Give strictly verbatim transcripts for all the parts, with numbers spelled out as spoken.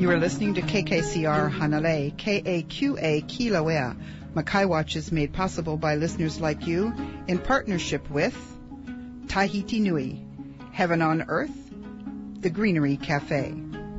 You are listening to K K C R Hanalei, K A Q A Kilauea. Makai Watch is made possible by listeners like you in partnership with Tahiti Nui, Heaven on Earth, The Greenery Cafe.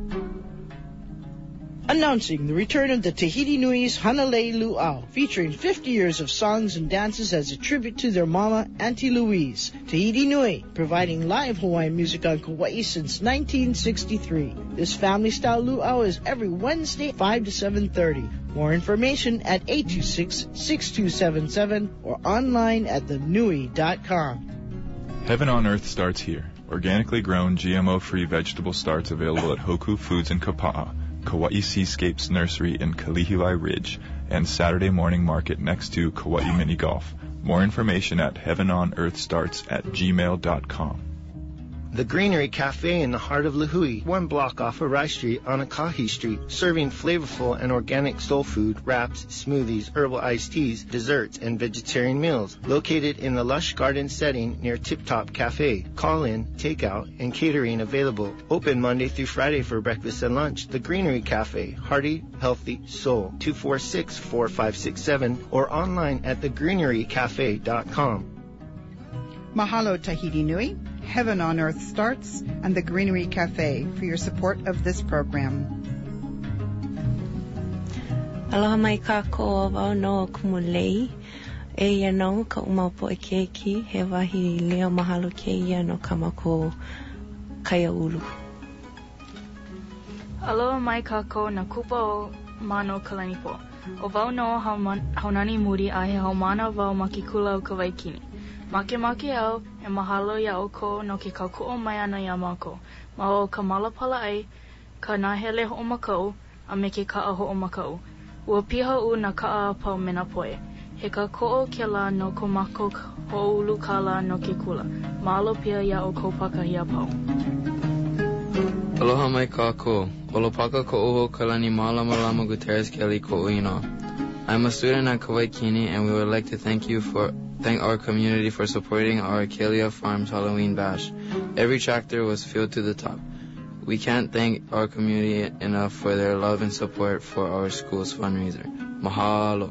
Announcing the return of the Tahiti Nui's Hanalei Luau, featuring fifty years of songs and dances as a tribute to their mama, Auntie Louise. Tahiti Nui, providing live Hawaiian music on Kauai since nineteen sixty-three. This family-style luau is every Wednesday, five to seven thirty. More information at eight two six, six two seven seven or online at the nui dot com. Heaven on Earth starts here. Organically grown, G M O-free vegetable starts available at Hoku Foods in Kapa'a, Kauai Seascapes Nursery in Kalihilai Ridge, and Saturday morning market next to Kauai Mini Golf. More information at heaven on earth starts at gmail dot com. The Greenery Cafe in the heart of Lihue, one block off of Rice Street on Akahi Street, serving flavorful and organic soul food, wraps, smoothies, herbal iced teas, desserts, and vegetarian meals. Located in the lush garden setting near Tip Top Cafe. Call in, takeout, and catering available. Open Monday through Friday for breakfast and lunch. The Greenery Cafe, hearty, healthy soul. two four six, four five six seven or online at the greenery cafe dot com. Mahalo Tahiti Nui, Heaven on Earth Starts, and the Greenery Cafe for your support of this program. Aloha mai kākou wau no kumulei. E ia no ka umaupo e keiki, he wahi leo mahalo ke ia no kamako kaya ulu. Aloha mai kākou na kupa o mano kalanipo. O wau no haunani muri a he haumana wau makikula o ka waikini. Make make au, e mahalo ia o ko no ke kaukuo mai ana ia mako. Ma o ka malapala ai, ka nahele ho o makau, a me ke kaa ho o makau. Ua piha u na kaa pau mena poe. He ka ko'o ke la no ko mako ho ulu ka la no ke kula. Mahalo pia ia o ko pakahia pau. Aloha mai kākou. Olopaka ko uho kalani malama lama Gutierrez Kelly ko uino. I'm a student at Kauai Kini, and we would like to thank you for thank our community for supporting our Kelia Farms Halloween Bash. Every tractor was filled to the top. We can't thank our community enough for their love and support for our school's fundraiser. Mahalo.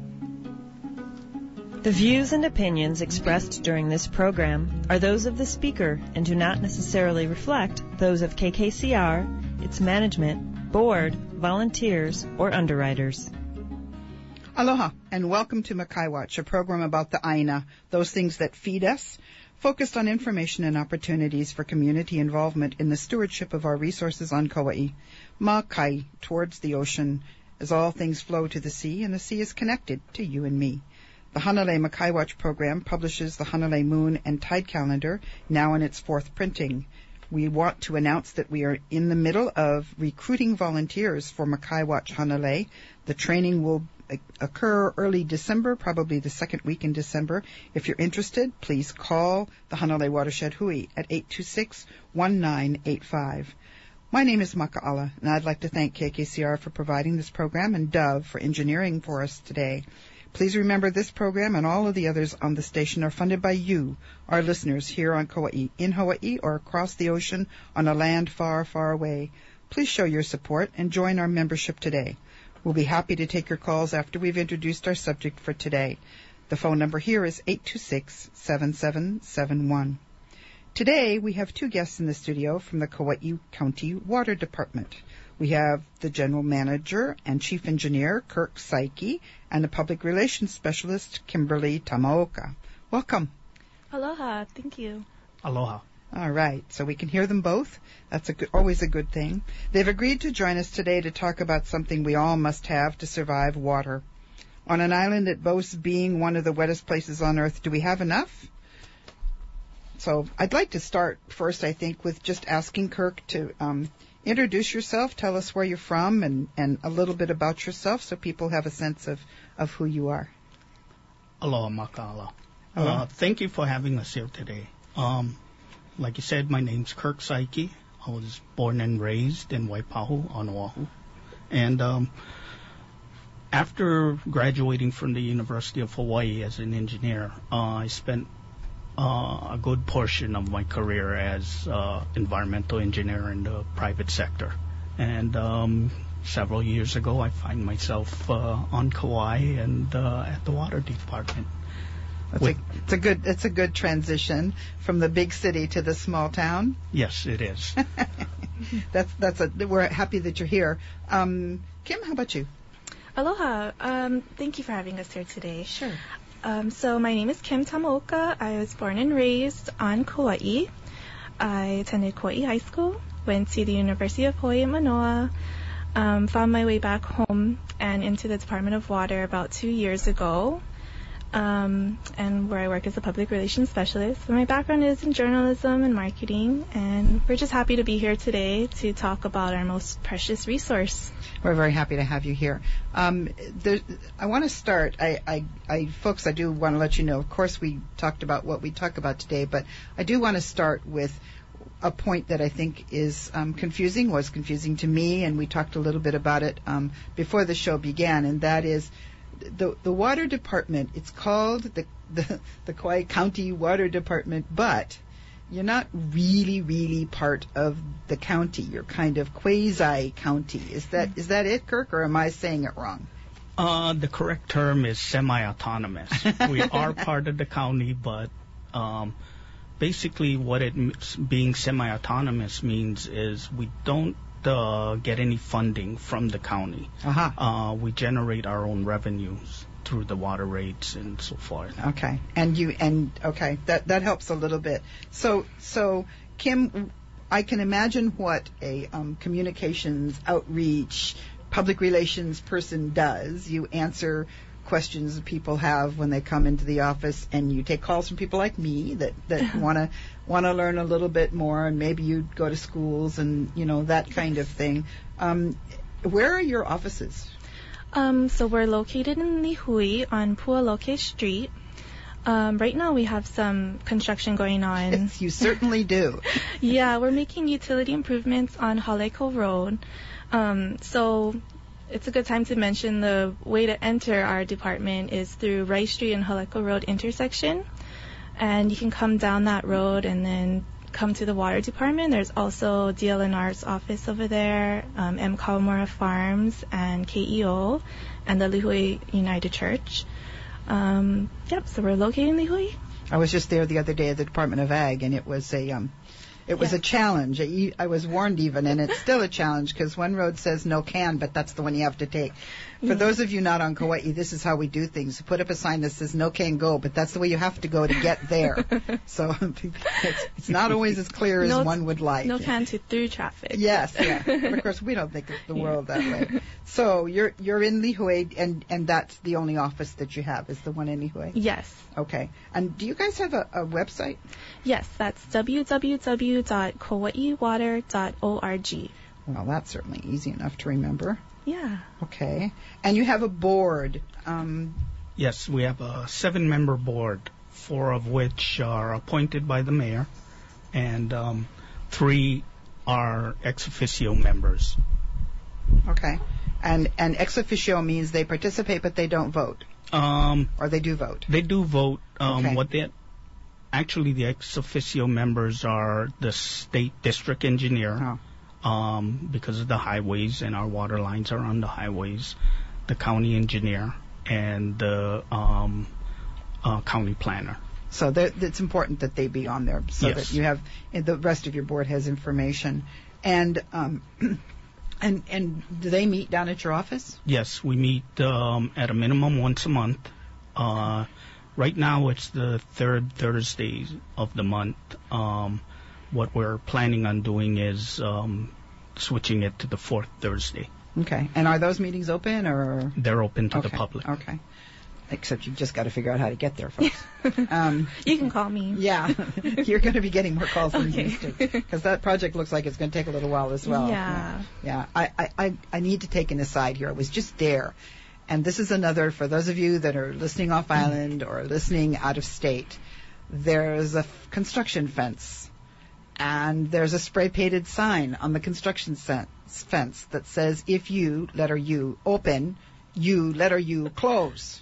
The views and opinions expressed during this program are those of the speaker and do not necessarily reflect those of K K C R, its management, board, volunteers, or underwriters. Aloha, and welcome to Makai Watch, a program about the Aina, those things that feed us, focused on information and opportunities for community involvement in the stewardship of our resources on Kauai. Makai, towards the ocean, as all things flow to the sea, and the sea is connected to you and me. The Hanalei Makai Watch program publishes the Hanalei Moon and Tide Calendar, now in its fourth printing. We want to announce that we are in the middle of recruiting volunteers for Makai Watch Hanalei. The training will occur early December, probably the second week in December. If you're interested, please call the Hanalei Watershed Hui at eight two six, one nine eight five. My name is Maka'ala, and I'd like to thank K K C R for providing this program and Dove for engineering for us today. Please remember this program and all of the others on the station are funded by you, our listeners here on Kauai, in Hawaii or across the ocean on a land far, far away. Please show your support and join our membership today. We'll be happy to take your calls after we've introduced our subject for today. The phone number here is eight two six, seven seven seven one. Today, we have two guests in the studio from the Kauai County Water Department. We have the General Manager and Chief Engineer, Kirk Saiki, and the Public Relations Specialist, Kimberly Tamaoka. Welcome. Aloha, thank you. Aloha. All right, so we can hear them both. That's a good, always a good thing. They've agreed to join us today to talk about something we all must have to survive, water. On an island that boasts being one of the wettest places on Earth, do we have enough? So I'd like to start first, I think, with just asking Kirk to um, introduce yourself, tell us where you're from, and, and a little bit about yourself so people have a sense of, of who you are. Aloha, Maka'ala. Uh, thank you for having us here today. Um, Like you said, my name's Kirk Saiki. I was born and raised in Waipahu on Oahu. And um, after graduating from the University of Hawaii as an engineer, uh, I spent uh, a good portion of my career as uh, environmental engineer in the private sector. And um, several years ago, I find myself uh, on Kauai and uh, at the water department. That's a, it's a good it's a good transition from the big city to the small town. Yes, it is. that's that's a we're happy that you're here. Um, Kim, how about you? Aloha. Um, thank you for having us here today. Sure. Um, so my name is Kim Tamaoka. I was born and raised on Kauai. I attended Kauai High School, went to the University of Hawaii at Manoa, um, found my way back home and into the Department of Water about two years ago. Um, and where I work as a public relations specialist. So my background is in journalism and marketing, and we're just happy to be here today to talk about our most precious resource. We're very happy to have you here. Um, there, I want to start, I, I, I, folks, I do want to let you know, of course we talked about what we talk about today, but I do want to start with a point that I think is um, confusing, was confusing to me, and we talked a little bit about it um, before the show began, and that is The the water department. It's called the, the the Kauai County Water Department, but you're not really really part of the county. You're kind of quasi county. Is that is that it, Kirk, or am I saying it wrong? Uh, the correct term is semi-autonomous. We are part of the county, but um, basically what it being semi-autonomous means is we don't Uh, get any funding from the county. Uh-huh. Uh, we generate our own revenues through the water rates and so forth. Okay, and you and okay, that that helps a little bit. So so Kim, I can imagine what a um, communications outreach public relations person does. You answer questions that people have when they come into the office, and you take calls from people like me that that want to want to learn a little bit more, and maybe you go to schools and you know that kind of thing. Um, where are your offices? Um, so we're located in Lihue on Pualoke Street. Um, right now we have some construction going on. Yes, you certainly do. Yeah, we're making utility improvements on Haleko Road. Um, so it's a good time to mention the way to enter our department is through Rice Street and Haleko Road intersection. And you can come down that road and then come to the water department. There's also D L N R's office over there, um, M. Kawamura Farms, and K E O, and the Lihue United Church. Um, yep, so we're located in Lihue. I was just there the other day at the Department of Ag, and it was a um, it was yeah. a challenge. I, I was warned even, and it's still a challenge because one road says no can, but that's the one you have to take. For yeah. those of you not on Kauai, this is how we do things. Put up a sign that says no can go, but that's the way you have to go to get there. So it's, it's not always as clear as no, one would like. No can to through traffic. Yes, yeah. But of course, we don't think of the world that way. So you're you're in Lihue, and, and that's the only office that you have, is the one in Lihue? Yes. Okay. And do you guys have a, a website? Yes, that's w w w dot kauai water dot org. Well, that's certainly easy enough to remember. Yeah. Okay. And you have a board. Um, yes, we have a seven-member board, four of which are appointed by the mayor, and um, three are ex officio members. Okay. And and ex officio means they participate but they don't vote. Um, or they do vote. They do vote. Um, okay. What they actually the ex officio members are the state district engineer. Oh. Um, because of the highways and our water lines are on the highways, the county engineer and the um, uh, county planner. So it's important that they be on there so yes. that you have the rest of your board has information. And um, and and do they meet down at your office? Yes, we meet um, at a minimum once a month. Uh, right now it's the third Thursday of the month. Um, What we're planning on doing is um, switching it to the fourth Thursday. Okay. And are those meetings open, or? They're open to okay. the public. Okay. Except you've just got to figure out how to get there, folks. um, you can call me. Yeah. You're going to be getting more calls than okay. you used to. Because that project looks like it's going to take a little while as well. Yeah. Yeah. I, I, I need to take an aside here. I was just there. And this is another, for those of you that are listening off island or listening out of state, there's a f- construction fence. And there's a spray-painted sign on the construction fence that says, if you, letter U, open, you, letter U, close.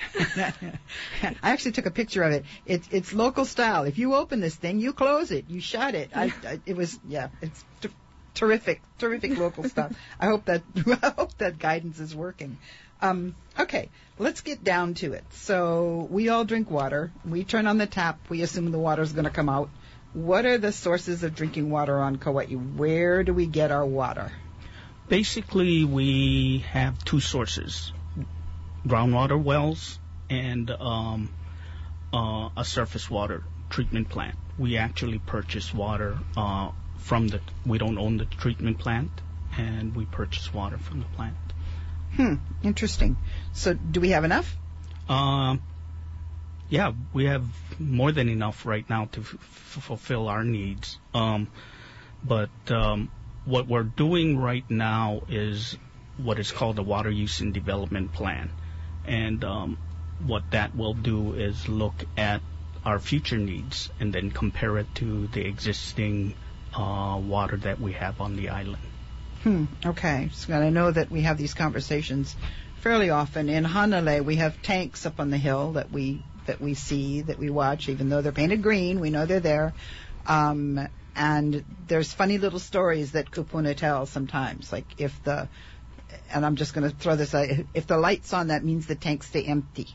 I actually took a picture of it. It's it's local style. If you open this thing, you close it. You shut it. I, I, it was, yeah, it's t- terrific, terrific local stuff. I hope that I hope that guidance is working. Um, okay, let's get down to it. So we all drink water. We turn on the tap. We assume the water's going to come out. What are the sources of drinking water on Kauai? Where do we get our water? Basically, we have two sources: groundwater wells and um, uh, a surface water treatment plant. We actually purchase water uh, from the. We don't own the treatment plant, and we purchase water from the plant. Hmm. Interesting. So, do we have enough? Um. Yeah, we have more than enough right now to f- f- fulfill our needs. Um, but um, what we're doing right now is what is called the Water Use and Development Plan. And um, what that will do is look at our future needs and then compare it to the existing uh, water that we have on the island. Hmm. Okay. So I know that we have these conversations fairly often. In Hanalei, we have tanks up on the hill that we that we see, that we watch, even though they're painted green. We know they're there. Um, and there's funny little stories that Kupuna tells sometimes, like if the, and I'm just going to throw this out, if the light's on, that means the tanks stay empty.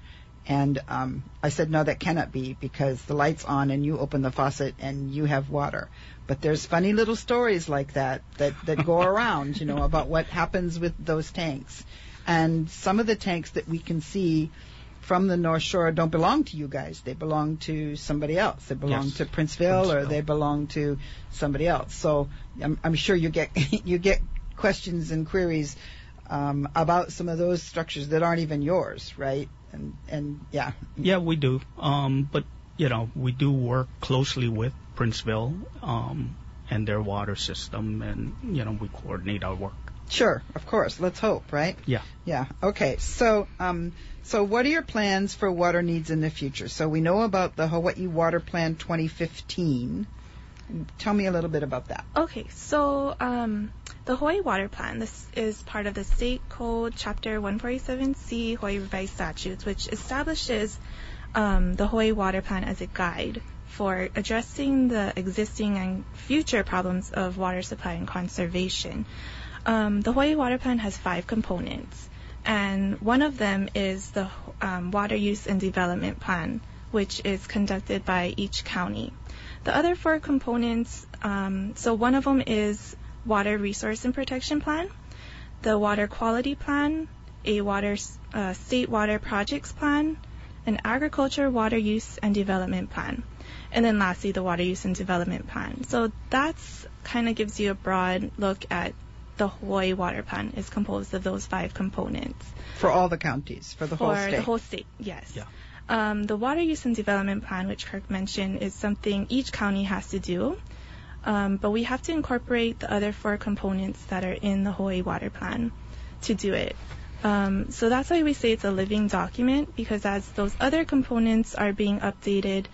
And um, I said, no, that cannot be, because the light's on and you open the faucet and you have water. But there's funny little stories like that that, that go around, you know, about what happens with those tanks. And some of the tanks that we can see from the North Shore don't belong to you guys. They belong to somebody else. They belong Yes. to Princeville, Princeville, or they belong to somebody else. So I'm, I'm sure you get you get questions and queries um, about some of those structures that aren't even yours, right? And and yeah. Yeah, we do. Um, but you know, we do work closely with Princeville um, and their water system, and you know, we coordinate our work. Sure, of course. Let's hope, right? Yeah. Yeah. Okay. So, um, so what are your plans for water needs in the future? So we know about the Hawaii Water Plan twenty fifteen. Tell me a little bit about that. Okay, so um, the Hawaii Water Plan, this is part of the State Code Chapter one forty-seven C Hawaii Revised Statutes, which establishes um, the Hawaii Water Plan as a guide for addressing the existing and future problems of water supply and conservation. Um, the Hawaii Water Plan has five components, and one of them is the um, Water Use and Development Plan, which is conducted by each county. The other four components, um, so one of them is Water Resource and Protection Plan, the Water Quality Plan, a Water uh, State Water Projects Plan, an Agriculture Water Use and Development Plan, and then lastly the Water Use and Development Plan. So that's kind of gives you a broad look at the Hawaii Water Plan. Is composed of those five components. For all the counties, for the whole For state. the whole state, yes. Yeah. Um, the Water Use and Development Plan, which Kirk mentioned, is something each county has to do, um, but we have to incorporate the other four components that are in the Hawaii Water Plan to do it. Um, so that's why we say it's a living document, because as those other components are being updated,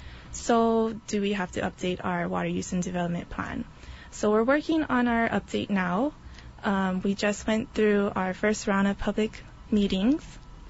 so do we have to update our Water Use and Development Plan. So we're working on our update now. Um, we just went through our first round of public meetings,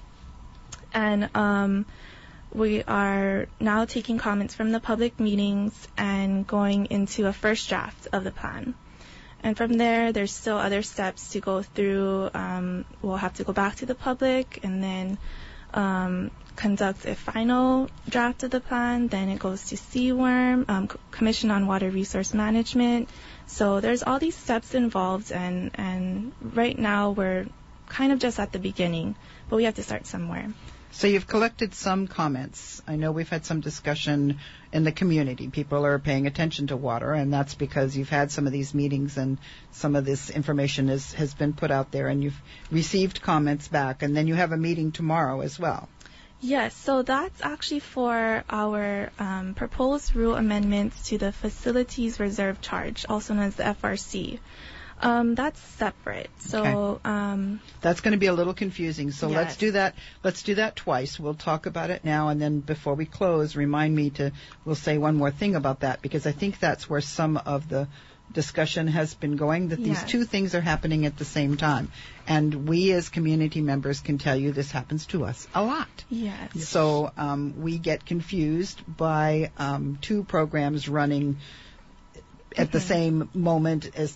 and um, we are now taking comments from the public meetings and going into a first draft of the plan. And from there, there's still other steps to go through. Um, we'll have to go back to the public and then um, conduct a final draft of the plan. Then it goes to C W R M, um, Commission on Water Resource Management. So there's all these steps involved, and, and right now we're kind of just at the beginning, but we have to start somewhere. So you've collected some comments. I know we've had some discussion in the community. People are paying attention to water, and that's because you've had some of these meetings and some of this information is, has been put out there, and you've received comments back, and then you have a meeting tomorrow as well. Yes, so that's actually for our um, proposed rule amendments to the Facilities Reserve Charge, also known as the F R C. Um, that's separate. So Okay. um, That's going to be a little confusing. So Yes. let's do that. Let's do that twice. We'll talk about it now, and then before we close, remind me to. We'll say one more thing about that, because I think that's where some of the discussion has been going. That these Yes. two things are happening at the same time, and we as community members can tell you this happens to us a lot. yes. So um, we get confused by um, two programs running at the Mhm. same moment as to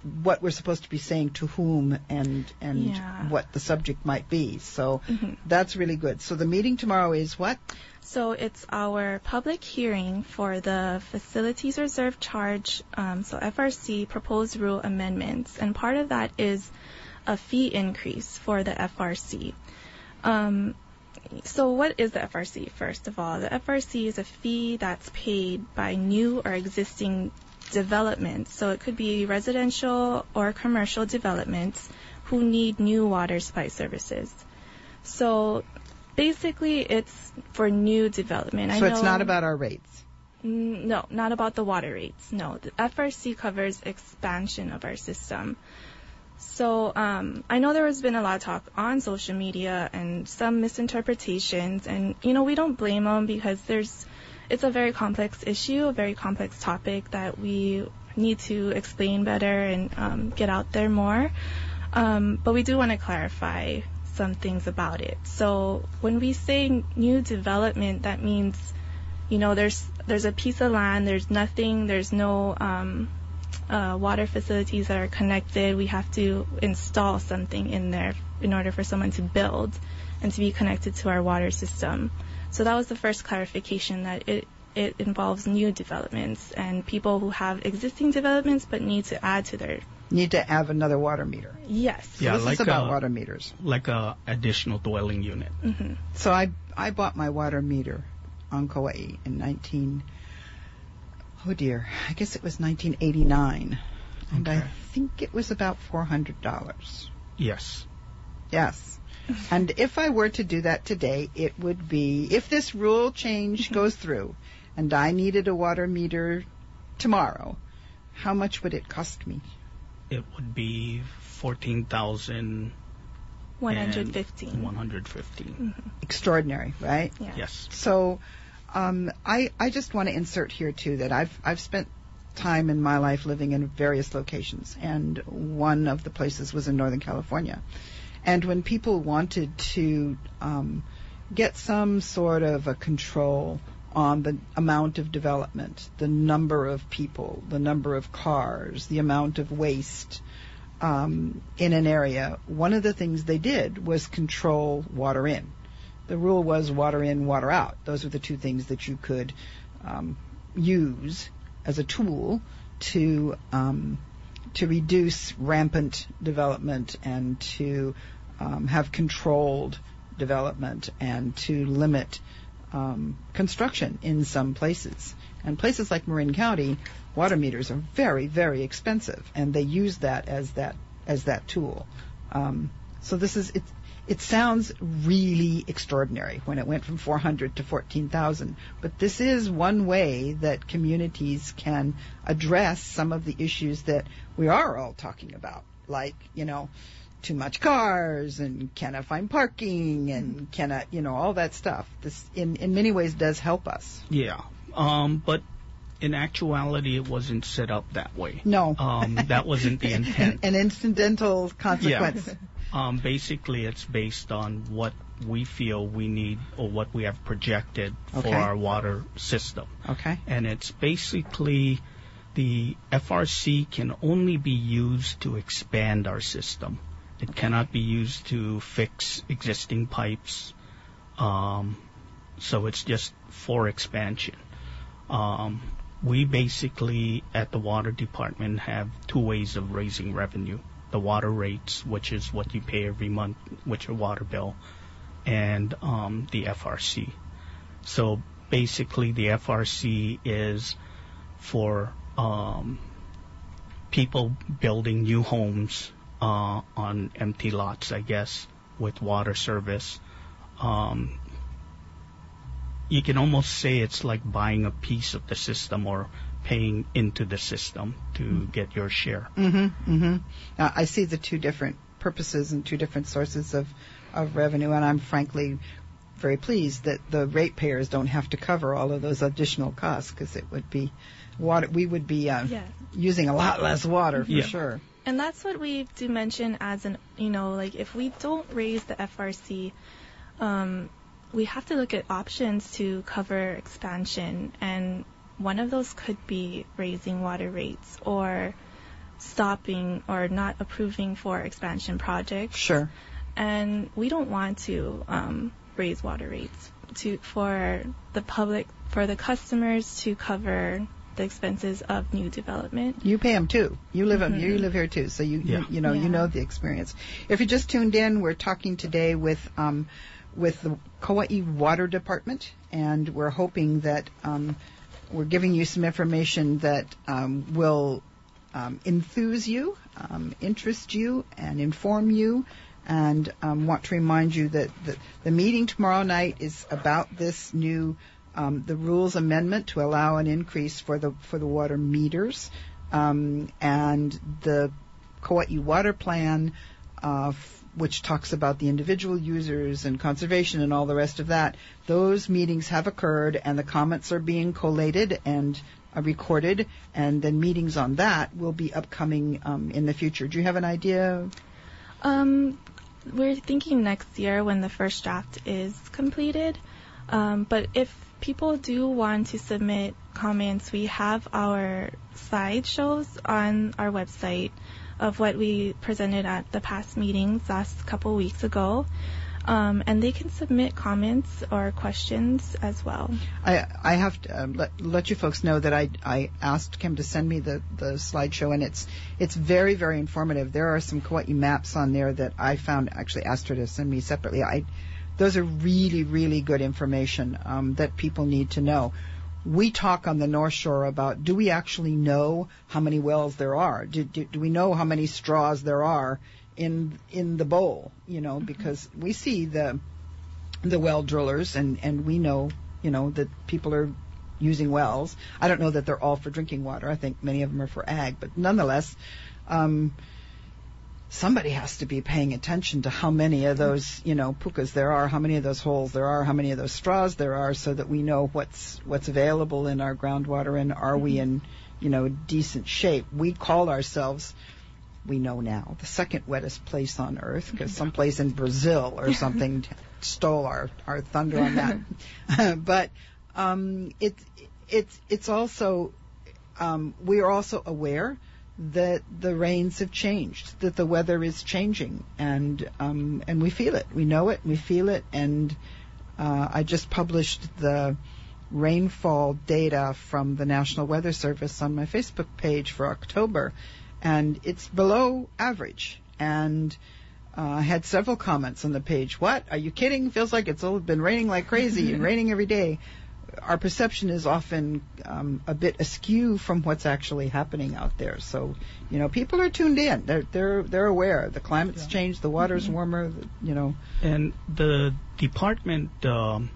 what we're supposed to be saying to whom and and Yeah. what the subject might be. So Mhm. that's really good. So the meeting tomorrow is what? So it's our public hearing for the Facilities Reserve Charge, um, so F R C proposed rule amendments, and part of that is a fee increase for the F R C. Um, so what is the F R C, first of all? The F R C is a fee that's paid by new or existing developments. So it could be residential or commercial developments who need new water supply services. So basically, it's for new development. I So it's know- not about our rates. Mm, No, not about the water rates. No, the F R C covers expansion of our system. So um, I know there has been a lot of talk on social media and some misinterpretations, and you know we don't blame them because there's it's a very complex issue, a very complex topic that we need to explain better and um, get out there more. Um, but we do want to clarify some things about it. So when we say new development, that means, you know, there's there's a piece of land, there's nothing, there's no um, uh, water facilities that are connected. We have to install something in there in order for someone to build and to be connected to our water system. So that was the first clarification, that it it involves new developments and people who have existing developments but need to add to their Need to have another water meter. yes. So Yeah, this like is about a- water meters. Like a additional dwelling unit. hmm So I I bought my water meter on Kauai in nineteen oh dear, I guess it was nineteen eighty-nine, and I Okay. think it was about four hundred dollars. Yes. Yes. And if I were to do that today, it would be, if this rule change goes through and I needed a water meter tomorrow, how much would it cost me? It would be fourteen thousand one hundred fifteen. one hundred fifteen. Extraordinary, right? Yeah. Yes. So um, I, I just want to insert here, too, that I've, I've spent time in my life living in various locations, and one of the places was in Northern California. And when people wanted to um, get some sort of a control on the amount of development, the number of people, the number of cars, the amount of waste um, in an area, one of the things they did was control water in. The rule was water in, water out. Those were the two things that you could um, use as a tool to um, to reduce rampant development and to um, have controlled development and to limit um, construction in some places. And places like Marin County, water meters are very, very expensive, and they use that as that as that tool. Um, so this is it. It sounds really extraordinary when it went from four hundred to fourteen thousand, but this is one way that communities can address some of the issues that we are all talking about, like, you know, too much cars and can I find parking and can I, you know, all that stuff. This in, in many ways does help us. Yeah. Um, but in actuality, it wasn't set up that way. No. Um, that wasn't the intent. An incidental consequence. Yeah. Um, basically, it's based on what we feel we need or what we have projected Okay. for our water system. Okay. And it's basically the F R C can only be used to expand our system. It cannot be used to fix existing pipes. Um, so it's just for expansion. Um, we basically, at the water department, have two ways of raising revenue. The water rates, which is what you pay every month with your water bill, and um, the F R C. So basically, the F R C is for um, people building new homes uh, on empty lots, I guess, with water service. Um, you can almost say it's like buying a piece of the system or paying into the system to get your share. Mm-hmm. Mm-hmm. Uh, I see the two different purposes and two different sources of, of revenue, and I'm frankly very pleased that the ratepayers don't have to cover all of those additional costs, because it would be water. We would be uh, Yeah. using a lot less water for Yeah. sure. And that's what we do mention as an, you know, like if we don't raise the F R C, um, we have to look at options to cover expansion, and one of those could be raising water rates or stopping or not approving for expansion projects. Sure. And we don't want to um, raise water rates to for the public, for the customers to cover the expenses of new development. You pay them too. You live Mm-hmm. you live here too, so you Yeah. you, you know Yeah. you know the experience. If you just tuned in, we're talking today with um, with the Kauai Water Department, and we're hoping that um, we're giving you some information that um, will um, enthuse you, um, interest you, and inform you. And um, want to remind you that the, the meeting tomorrow night is about this new um, the rules amendment to allow an increase for the for the water meters, um, and the Kauai Water Plan, uh, f- which talks about the individual users and conservation and all the rest of that. Those meetings have occurred, and the comments are being collated and uh, recorded, and then meetings on that will be upcoming um, in the future. Do you have an idea? Um, we're thinking next year when the first draft is completed. Um, but if people do want to submit comments, we have our slideshows on our website of what we presented at the past meetings last couple weeks ago. Um, and they can submit comments or questions as well. I I have to uh, let let you folks know that I I asked Kim to send me the, the slideshow, and it's it's very very informative. There are some Kauai maps on there that I found. Actually asked her to send me separately. I those are really really good information um, that people need to know. We talk on the North Shore about, do we actually know how many wells there are? Do do, do we know how many straws there are in in the bowl, you know, because we see the the well drillers, and and we know, you know, that people are using wells. I don't know that they're all for drinking water. I think many of them are for ag, but nonetheless, um, somebody has to be paying attention to how many of those, you know, pukas there are, how many of those holes there are, how many of those straws there are, so that we know what's what's available in our groundwater, and are we in, you know, decent shape. We call ourselves, we know now, the second wettest place on Earth, because someplace in Brazil or something stole our, our thunder on that. But um, it, it, it's also, um, we are also aware that the rains have changed, that the weather is changing, and um, and we feel it. We know it, we feel it, and uh, I just published the rainfall data from the National Weather Service on my Facebook page for October, and it's below average. And uh, I had several comments on the page. What? Are you kidding? Feels like it's all been raining like crazy and raining every day. Our perception is often um, a bit askew from what's actually happening out there. So, you know, people are tuned in. They're they're they're aware. The climate's Yeah. changed. The water's Mm-hmm. warmer. You know. And the department um,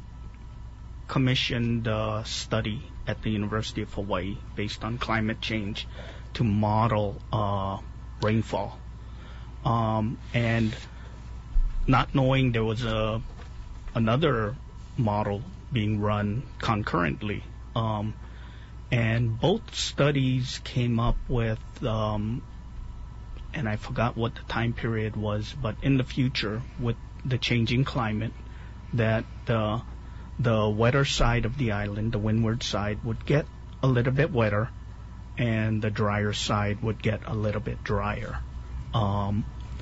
commissioned a study at the University of Hawaii based on climate change to model uh, rainfall. Um, and not knowing there was a another model being run concurrently. Um, and both studies came up with, um, and I forgot what the time period was, but in the future, with the changing climate, that uh, the wetter side of the island, the windward side, would get a little bit wetter, and the drier side would get a little bit drier. Um,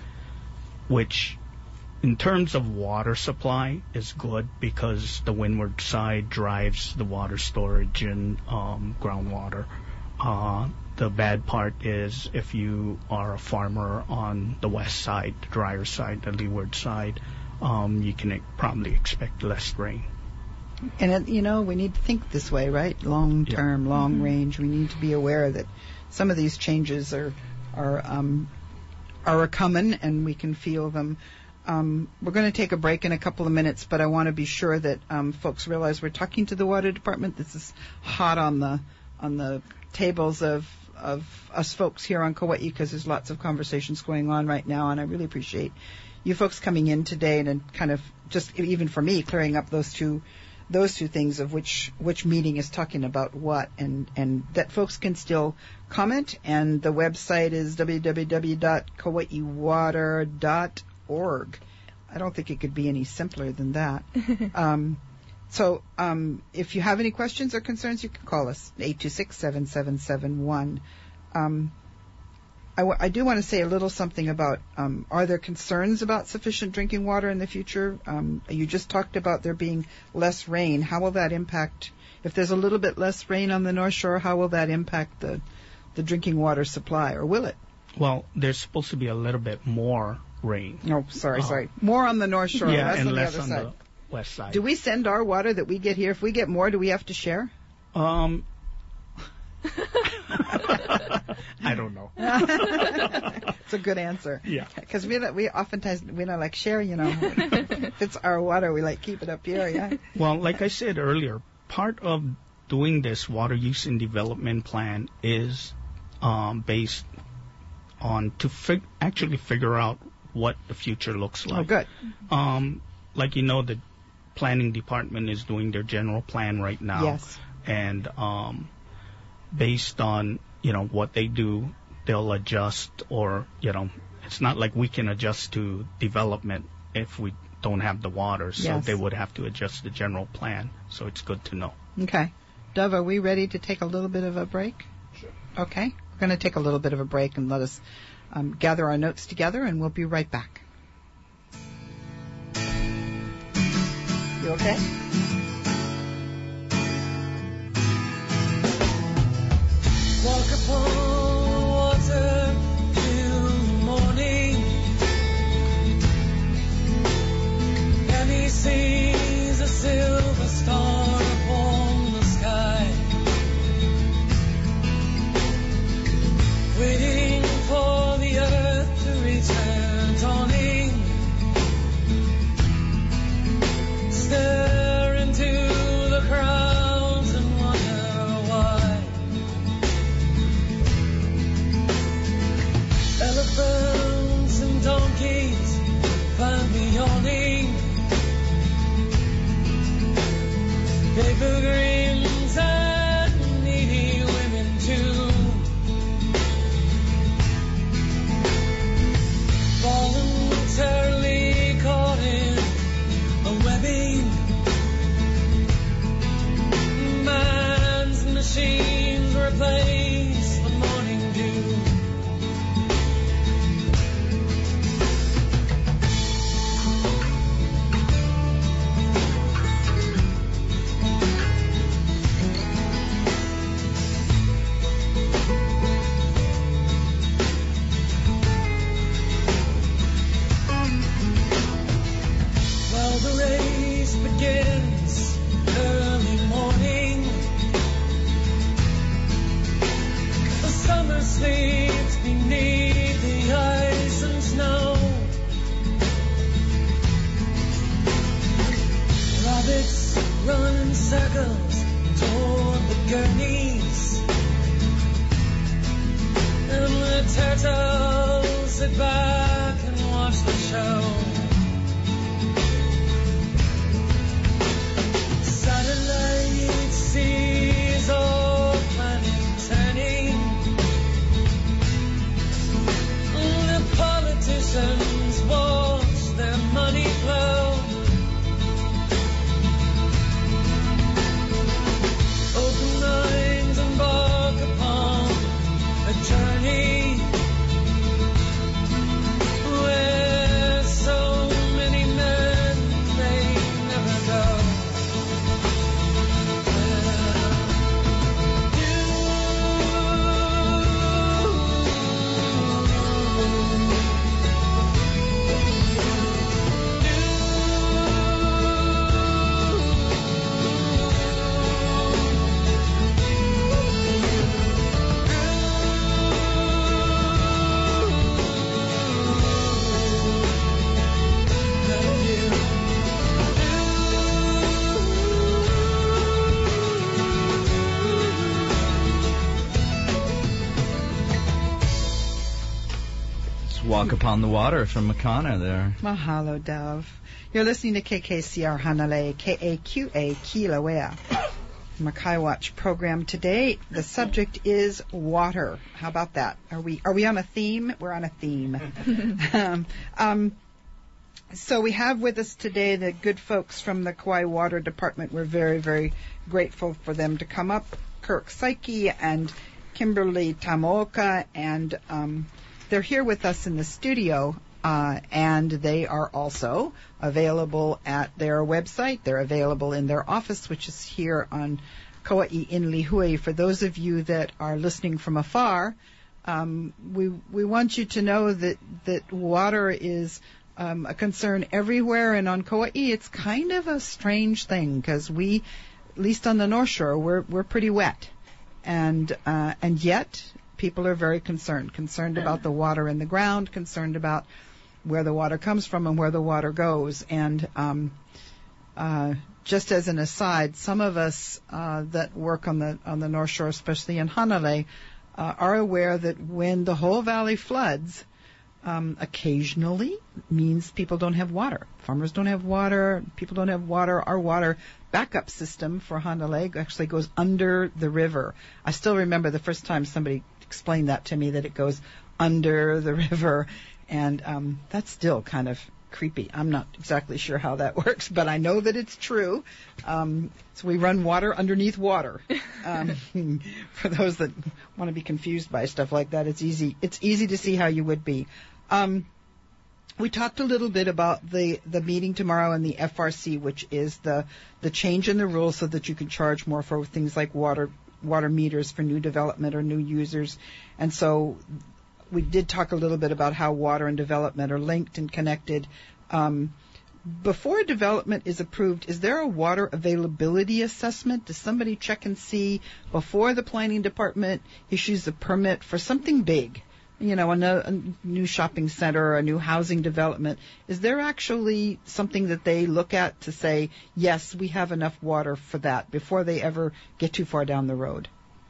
which, in terms of water supply, is good because the windward side drives the water storage and um, groundwater. Uh, the bad part is if you are a farmer on the west side, the drier side, the leeward side, um, you can e- probably expect less rain. And, it, you know, we need to think this way, right? Long term, Yeah. long Mm-hmm. range. We need to be aware that some of these changes are are um, are a coming, and we can feel them. Um, we're going to take a break in a couple of minutes, but I want to be sure that um, folks realize we're talking to the water department. This is hot on the on the tables of of us folks here on Kauai, because there's lots of conversations going on right now, and I really appreciate you folks coming in today and, and kind of just even for me clearing up those two those two things of which which meeting is talking about what, and and that folks can still comment. And the website is w w w dot kauai water dot org. I don't think it could be any simpler than that. um, so um, if you have any questions or concerns, you can call us eight two six, seven seven seven one. Um, I, w- I do want to say a little something about, um, are there concerns about sufficient drinking water in the future? Um, you just talked about there being less rain. How will that impact, if there's a little bit less rain on the North Shore, how will that impact the, the drinking water supply, or will it? Well, there's supposed to be a little bit more rain. Oh, sorry, Uh, sorry. More on the North Shore, Yeah, less and on the less other on side. the west side. Do we send our water that we get here? If we get more, do we have to share? Um, I don't know. It's a good answer. Yeah. Because we don't- we oftentimes we don't like share, you know. If it's our water, we like keep it up here. Yeah. Well, like I said earlier, part of doing this water use and development plan is um, based on to fig- actually figure out what the future looks like. Oh, good. Um, like you know, the planning department is doing their general plan right now. Yes. And um, based on, you know, what they do, they'll adjust, or, you know, it's not like we can adjust to development if we don't have the water. So Yes. they would have to adjust the general plan. So it's good to know. Okay. Dove, are we ready to take a little bit of a break? Sure. Okay. We're going to take a little bit of a break and let us um, gather our notes together, and we'll be right back. You okay? Walk upon water till the morning, and he sees a silver star upon the sky, waiting for the earth to return dawning. Stare into the crowds and wonder why. Elephants and donkeys find me yawning. Paper grins and needy women too, voluntarily caught in a webbing. Man's machines replace the morning dew. Well, the race begins early morning. The summer sleeps beneath the ice and snow. Rabbits run in circles toward the gurneys, and the turtles sit back and watch the show. Satellite sees all planet turning. The politicians watch their money flow. Open minds embark upon a journey where so many men may never go. Walk Upon the Water from Makana there. Mahalo, Dove. You're listening to K K C R Hanalei, K A Q A Kilauea. Makai Watch program today. The subject is water. How about that? Are we are we on a theme? We're on a theme. um, um, so we have with us today the good folks from the Kauai Water Department. We're very, very grateful for them to come up. Kirk Psyche and Kimberly Tamoka, and um, they're here with us in the studio, uh, and they are also available at their website. They're available in their office, which is here on Kauai in Lihue. For those of you that are listening from afar, um, we we want you to know that, that water is um, a concern everywhere, and on Kauai it's kind of a strange thing because we, at least on the North Shore, we're we're pretty wet, and uh, and yet people are very concerned, concerned about the water in the ground, concerned about where the water comes from and where the water goes. And um, uh, just as an aside, some of us uh, that work on the on the North Shore, especially in Hanalei, uh, are aware that when the whole valley floods, um, occasionally means people don't have water. Farmers don't have water. People don't have water. Our water backup system for Hanalei actually goes under the river. I still remember the first time somebody explained that to me, that it goes under the river. And um, that's still kind of creepy. I'm not exactly sure how that works, but I know that it's true. Um, so we run water underneath water. Um, for those that want to be confused by stuff like that, it's easy. It's easy to see how you would be. Um, we talked a little bit about the, the meeting tomorrow and the F R C, which is the the change in the rules so that you can charge more for things like water water meters for new development or new users, and so. We did talk a little bit about how water and development are linked and connected. Um, before development is approved, is there a water availability assessment? Does somebody check and see before the planning department issues a permit for something big? You know, a, a new shopping center or a new housing development. Is there actually something that they look at to say, yes, we have enough water for that before they ever get too far down the road?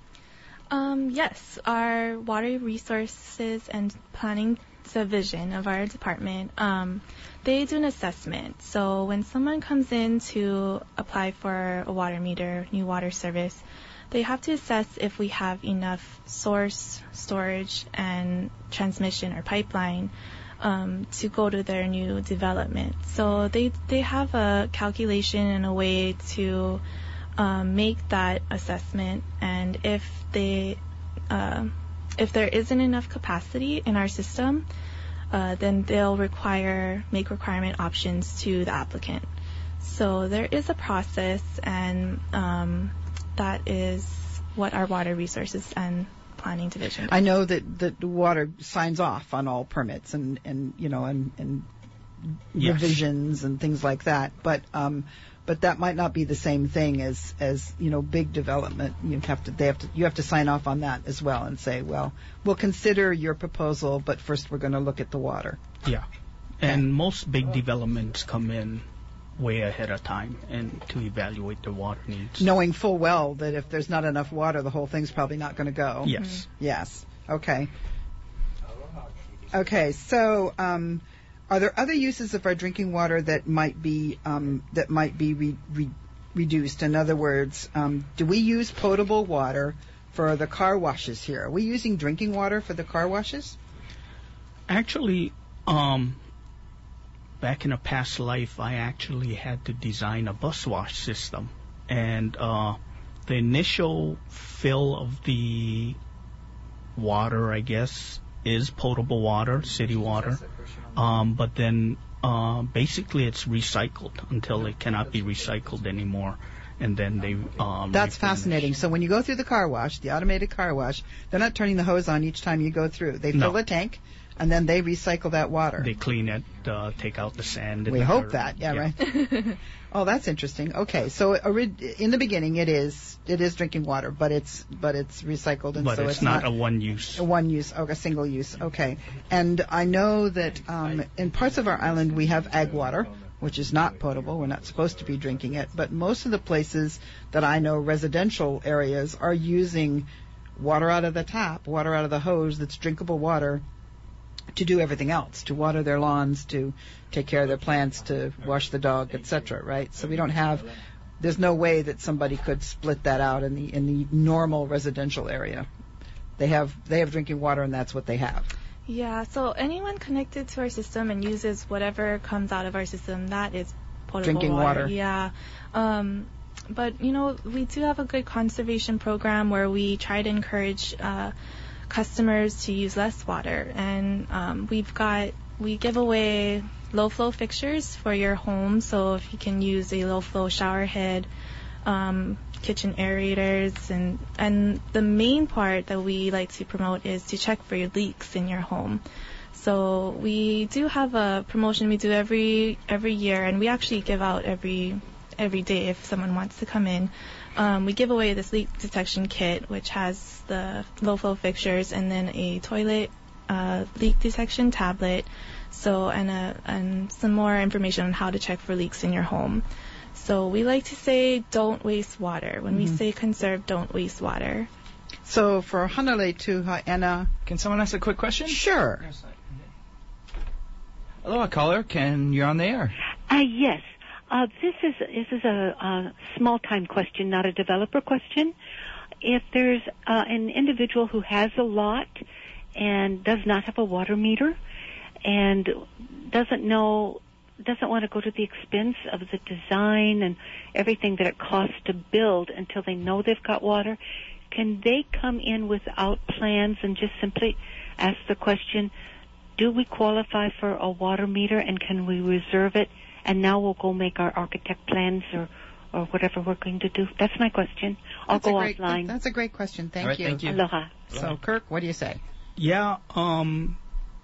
Um, yes, our water resources and planning division of our department, um, they do an assessment. So when someone comes in to apply for a water meter, new water service, they have to assess if we have enough source, storage, and transmission or pipeline um, to go to their new development. So they they have a calculation and a way to Um, make that assessment, and if they, uh, if there isn't enough capacity in our system, uh, then they'll require make requirement options to the applicant. So there is a process, and um, that is what our water resources and planning division does. I know that that the water signs off on all permits and and you know and and yes. revisions and things like that, but. Um, But that might not be the same thing as, as you know, big development. You have to, they have to, you have to sign off on that as well and say, well, we'll consider your proposal, but first we're going to look at the water. Yeah, and most big developments come in way ahead of time and to evaluate their water needs, knowing full well that if there's not enough water, the whole thing's probably not going to go. Yes. Mm-hmm. Yes. Okay. Okay. So. Um, Are there other uses of our drinking water that might be um, that might be re- re- reduced? In other words, um, do we use potable water for the car washes here? Are we using drinking water for the car washes? Actually, um, back in a past life, I actually had to design a bus wash system, and uh, the initial fill of the water, I guess, is potable water, city water. Um, but then uh, basically it's recycled until it cannot be recycled anymore. And then they... Um, That's fascinating. So when you go through the car wash, the automated car wash, they're not turning the hose on each time you go through. They fill no. a tank, and then they recycle that water. They clean it, uh, take out the sand. We the hope dirt. that, yeah, yeah. right? Oh, that's interesting. Okay, so in the beginning it is it is drinking water, but it's but it's recycled, and but so it's, it's not, not a one use. A one use, okay, a single use. Okay, and I know that um, in parts of our island we have ag water, which is not potable. We're not supposed to be drinking it, but most of the places that I know, residential areas, are using water out of the tap, water out of the hose that's drinkable water, to do everything else, to water their lawns, to take care of their plants, to wash the dog, et cetera. Right? So we don't have. There's no way that somebody could split that out in the in the normal residential area. They have they have drinking water, and that's what they have. Yeah. So anyone connected to our system and uses whatever comes out of our system, that is potable drinking water. water. Yeah. Um, but, you know, we do have a good conservation program where we try to encourage uh, customers to use less water. And um, we've got, we give away low-flow fixtures for your home. So if you can use a low-flow shower head, um, kitchen aerators, and, and the main part that we like to promote is to check for your leaks in your home. So we do have a promotion we do every every year, and we actually give out every every day if someone wants to come in. Um, we give away this leak detection kit, which has the low-flow fixtures and then a toilet uh, leak detection tablet. So and a, and some more information on how to check for leaks in your home. So we like to say don't waste water. When mm-hmm. we say conserve, don't waste water. So for Hanalei Tuha, Anna, can someone ask a quick question? Sure. Hello, caller. Can you're on the air? Uh, yes. Uh, this is this is a, a small time question, not a developer question. If there's uh, an individual who has a lot and does not have a water meter and doesn't know, doesn't want to go to the expense of the design and everything that it costs to build until they know they've got water, can they come in without plans and just simply ask the question, do we qualify for a water meter and can we reserve it? And now we'll go make our architect plans or, or whatever we're going to do. That's my question. I'll that's go great, offline. That's a great question. Thank right, you. Thank you. Aloha. So, Kirk, what do you say? Yeah, um,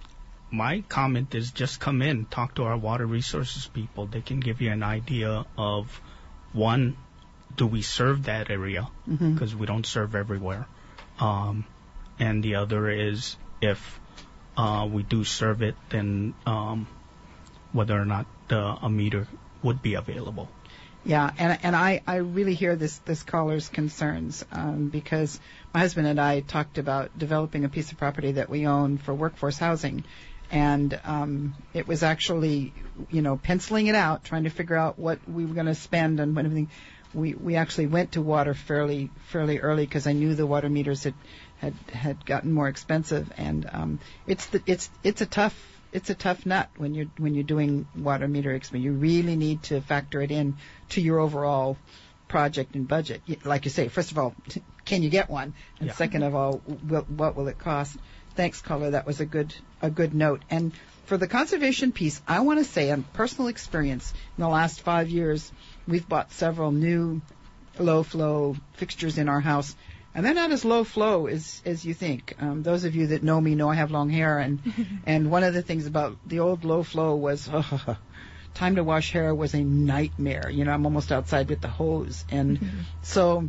my comment is just come in, talk to our water resources people. They can give you an idea of, one, do we serve that area? Because mm-hmm. we don't serve everywhere. Um, and the other is if uh, we do serve it, then um, whether or not uh, a meter would be available. Yeah, and and I, I really hear this, this caller's concerns um, because my husband and I talked about developing a piece of property that we own for workforce housing, and um, it was actually, you know, penciling it out, trying to figure out what we were going to spend and what everything. We we actually went to water fairly fairly early because I knew the water meters had had, had gotten more expensive, and um, it's the, it's it's a tough. It's a tough nut when you're when you're doing water meter expense. You really need to factor it in to your overall project and budget. Like you say, first of all, can you get one? And yeah. second of all, will, what will it cost? Thanks, caller. That was a good a good note. And for the conservation piece, I want to say, on personal experience, in the last five years, we've bought several new low flow fixtures in our house. And they're not as low flow as as you think. Um, those of you that know me know I have long hair, and and one of the things about the old low flow was oh, time to wash hair was a nightmare. You know, I'm almost outside with the hose, and mm-hmm. so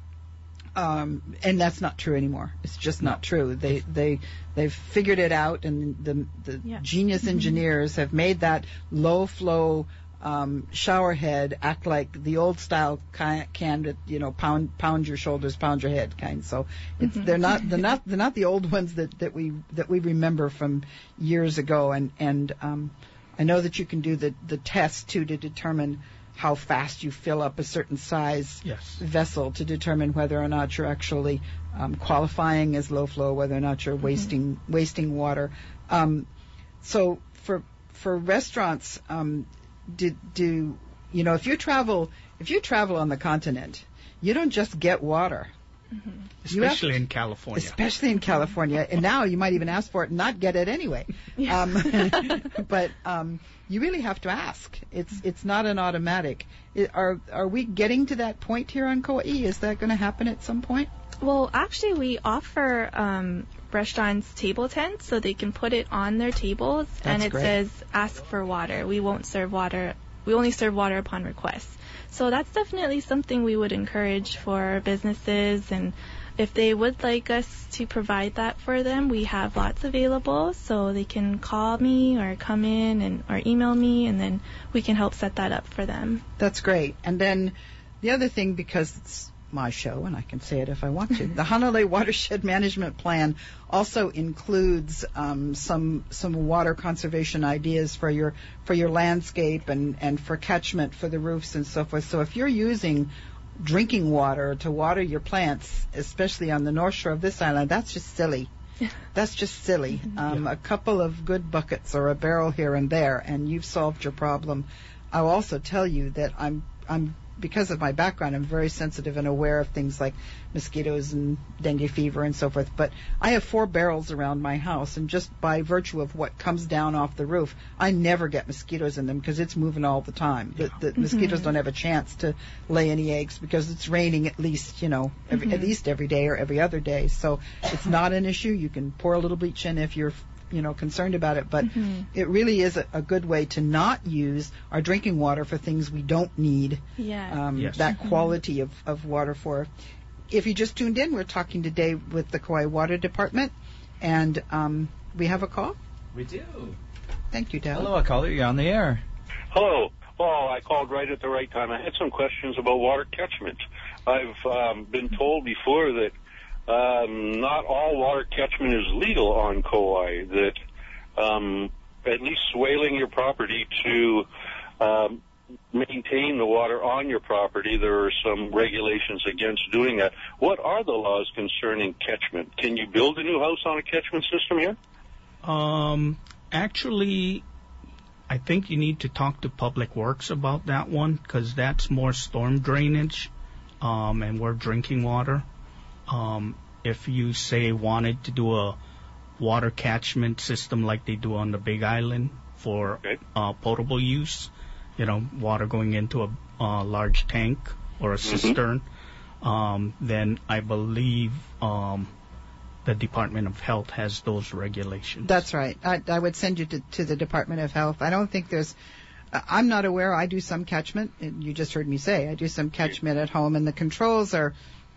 um, and that's not true anymore. It's just not true. They they they've figured it out, and the the yeah. genius mm-hmm. engineers have made that low flow Um, shower head act like the old style kind, can that you know pound pound your shoulders, pound your head kind. So it's, mm-hmm. they're not they're not they're not the old ones that, that we that we remember from years ago. And and um, I know that you can do the the test too to determine how fast you fill up a certain size yes. vessel to determine whether or not you're actually um, qualifying as low flow, whether or not you're mm-hmm. wasting wasting water. Um, so for for restaurants. Um, Do, do you know if you travel if you travel on the continent, you don't just get water, mm-hmm. especially have, in California. Especially in California, and now you might even ask for it and not get it anyway. Yeah. Um, but um, you really have to ask. It's it's not an automatic. It, are are we getting to that point here on Kauai? Is that going to happen at some point? Well, actually, we offer um, restaurants table tents so they can put it on their tables, That's and it great. says "Ask for water." We won't serve water. We only serve water upon request. So that's definitely something we would encourage for businesses, and if they would like us to provide that for them, we have lots available, so they can call me or come in and or email me, and then we can help set that up for them. That's great. And then the other thing, because it's my show, and I can say it if I want to. The Hanalei Watershed Management Plan also includes um, some some water conservation ideas for your for your landscape and, and for catchment for the roofs and so forth. So if you're using drinking water to water your plants, especially on the north shore of this island, that's just silly. That's just silly. Um, yeah. A couple of good buckets or a barrel here and there, and you've solved your problem. I'll also tell you that I'm I'm because of my background, I'm very sensitive and aware of things like mosquitoes and dengue fever and so forth. But I have four barrels around my house, and just by virtue of what comes down off the roof, I never get mosquitoes in them because it's moving all the time. The, the mm-hmm. mosquitoes don't have a chance to lay any eggs because it's raining at least, you know, every, mm-hmm. at least every day or every other day. So it's not an issue. You can pour a little bleach in if you're you know, concerned about it, but mm-hmm. it really is a, a good way to not use our drinking water for things we don't need yeah. um, yes. that mm-hmm. quality of, of water for. If you just tuned in, we're talking today with the Kauai Water Department, and um, we have a call. We do. Thank you, Dale. Hello, caller. You're on the air. Hello. Oh, I called right at the right time. I had some questions about water catchment. I've um, been told before that Um, not all water catchment is legal on Kauai, that um, at least swaling your property to um, maintain the water on your property, there are some regulations against doing that. What are the laws concerning catchment? Can you build a new house on a catchment system here? Um, actually, I think you need to talk to Public Works about that one, because that's more storm drainage, um, and we're drinking water. Um, if you, say, wanted to do a water catchment system like they do on the Big Island for okay. uh, potable use, you know, water going into a uh, large tank or a mm-hmm. cistern, um, then I believe um, the Department of Health has those regulations. That's right. I, I would send you to, to the Department of Health. I don't think there's... I'm not aware. I do some catchment, and you just heard me say I do some catchment at home, and the controls are...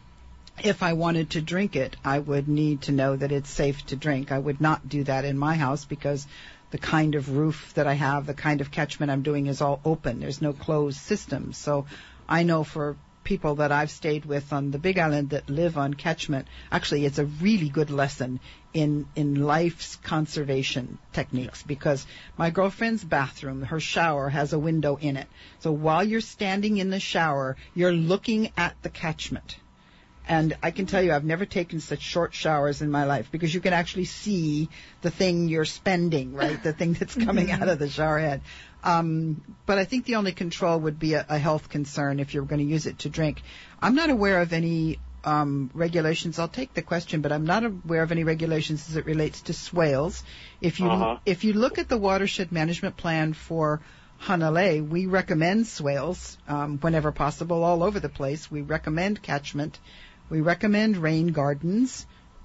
If I wanted to drink it, I would need to know that it's safe to drink. I would not do that in my house because the kind of roof that I have, the kind of catchment I'm doing is all open. There's no closed system. So I know for people that I've stayed with on the Big Island that live on catchment, actually it's a really good lesson in, in life's conservation techniques, yeah. because my girlfriend's bathroom, her shower has a window in it. So while you're standing in the shower, you're looking at the catchment. And I can tell you, I've never taken such short showers in my life because you can actually see the thing you're spending, right? The thing that's coming out of the shower head. Um, but I think the only control would be a, a health concern if you're going to use it to drink. I'm not aware of any um, regulations. I'll take the question, but I'm not aware of any regulations as it relates to swales. If you uh-huh. if you look at the watershed management plan for Hanalei, we recommend swales um, whenever possible, all over the place. We recommend catchment. We recommend rain gardens,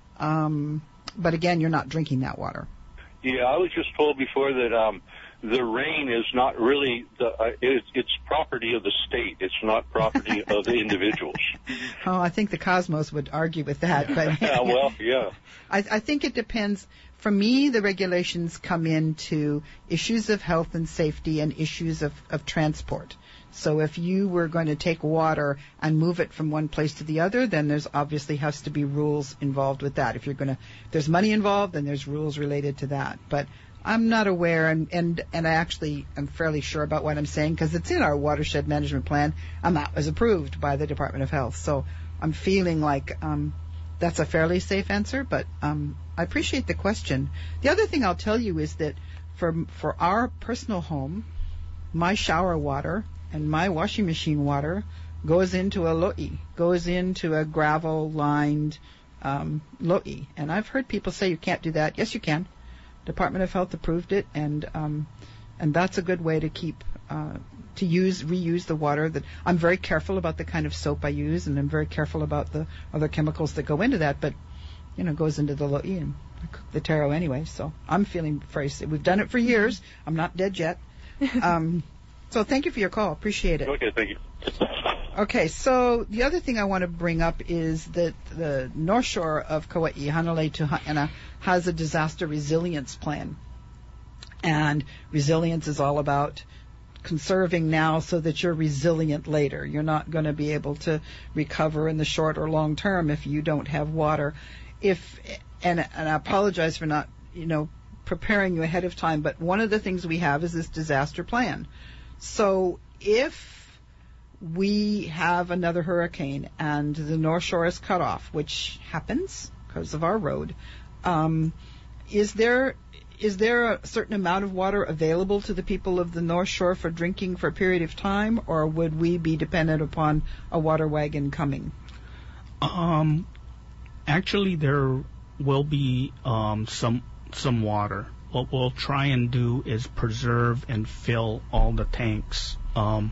um, but again, you're not drinking that water. Yeah, I was just told before that um, the rain is not really the uh, it, it's property of the state. It's not property of the individuals. Oh, I think the Cosmos would argue with that. But yeah, well, yeah. I, I think it depends. For me, the regulations come into issues of health and safety and issues of, of transport. So if you were going to take water and move it from one place to the other, then there's obviously has to be rules involved with that. If you're going to, if there's money involved, then there's rules related to that. But I'm not aware, and, and, and I actually am fairly sure about what I'm saying because it's in our watershed management plan, and that was approved by the Department of Health. So I'm feeling like um, that's a fairly safe answer, but um, I appreciate the question. The other thing I'll tell you is that for for our personal home, my shower water and my washing machine water goes into a lo'i, goes into a gravel-lined um, lo'i. And I've heard people say you can't do that. Yes, you can. Department of Health approved it, and um, and that's a good way to keep uh, to use reuse the water. That I'm very careful about the kind of soap I use, and I'm very careful about the other chemicals that go into that. But you know, it goes into the lo'i, and I cook the taro anyway. So I'm feeling very safe. We've done it for years. I'm not dead yet. Um, So thank you for your call. Appreciate it. Okay, thank you. Okay, so the other thing I want to bring up is that the North Shore of Kauai, Hanalei to Ha'ena, has a disaster resilience plan. And resilience is all about conserving now so that you're resilient later. You're not going to be able to recover in the short or long term if you don't have water. If and, and I apologize for not, you know, preparing you ahead of time, but one of the things we have is this disaster plan. So if we have another hurricane and the North Shore is cut off, which happens because of our road, um, is there is there a certain amount of water available to the people of the North Shore for drinking for a period of time, or would we be dependent upon a water wagon coming? Um, actually, there will be um, some some water. What we'll try and do is preserve and fill all the tanks um,